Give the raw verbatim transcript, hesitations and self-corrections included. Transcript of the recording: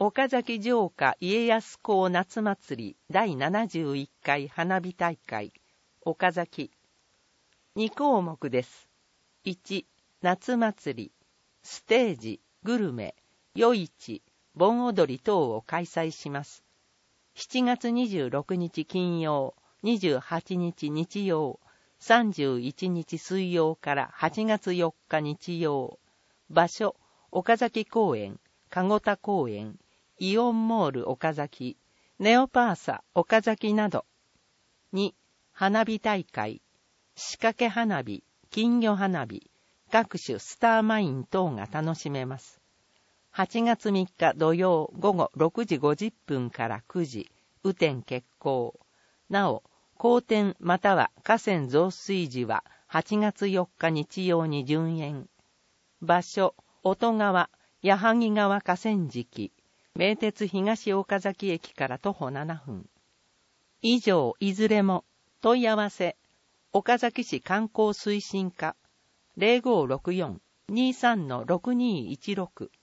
岡崎城下家康公夏祭りだいななじゅういっかい花火大会岡崎。に項目です。いち、夏祭り、ステージ、グルメ、夜市、盆踊り等を開催します。しちがつにじゅうろくにち金曜、にじゅうはちにち日曜、さんじゅういちにち水曜からはちがつよっか日曜。場所、岡崎公園、籠田公園、イオンモール岡崎、ネオパーサ岡崎など。に、花火大会、仕掛け花火、金魚花火、各種スターマイン等が楽しめます。はちがつみっか土曜午後ろくじごじゅっぷんからくじ、雨天決行。なお、荒天または河川増水時ははちがつよっか日曜に順延。場所、音川、矢作川河川敷、名鉄東岡崎駅から徒歩ななふん。以上いずれも問い合わせ、岡崎市観光推進課 ゼロごろくよん にさんのろくにいちろく